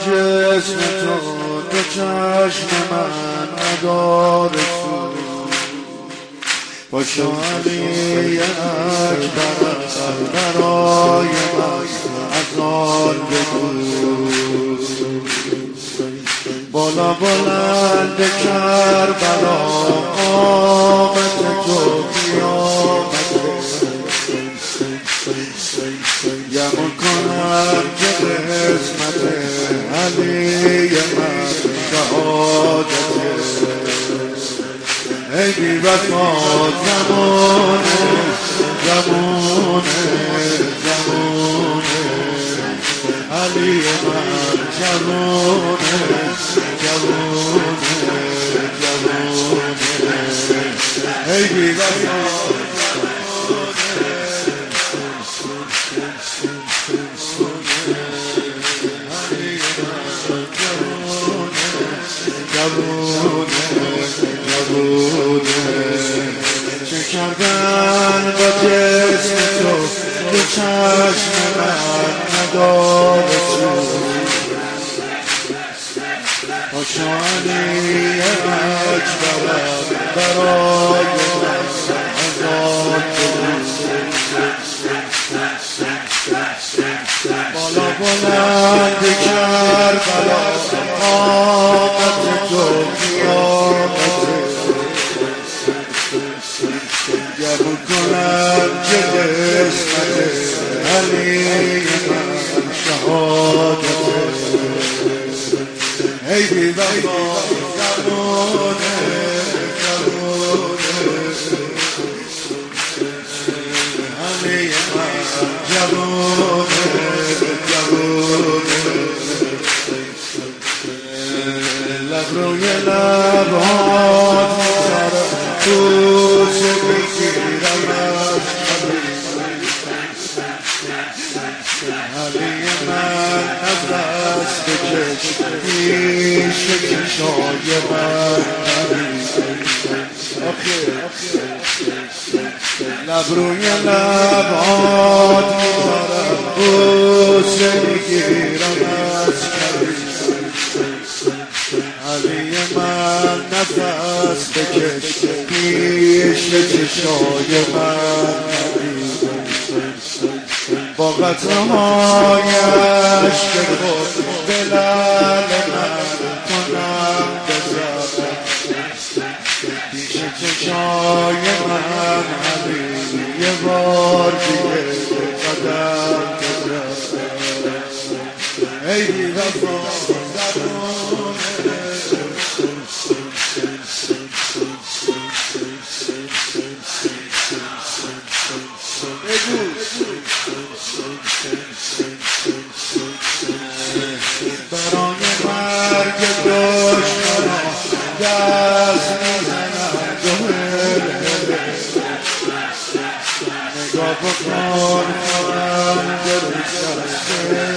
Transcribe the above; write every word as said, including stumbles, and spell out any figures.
جسم تو دو چشم من نداره سو پاشو علی اکبر برای من از آن بگو بالا بلند کربلا آمد تو قیامته گمون کنم که قسمت علی من شهادته ای بی وفا زمانه زمانه زمانه علی من جوانه جوانه جوانه ای بی وفا چه کردن با جسم تو که چشم من نداره چون پاشو علی اکبر برای من آزاد بالا بلند کربلا آمد تو قیامته گمون کنم که قسمت علی من شهادته ای بی وفا زمانه زمانه علی من جوانه جوانه لب روی لبات میذارم بوسه بگیرم علی من نفس بکش پیش چشای من لب روی لبات میذارم بوسه بگیرم از علی من نفس بکش پیش چشای من با قطرهایش که خود به لعل من کنم بزن پیش چشای من علی یه بار دیگه قدم بزن ای بی وفا برای مرگ دشمنان دست میزنم دو هله نگاه بکن خواهم دل شسته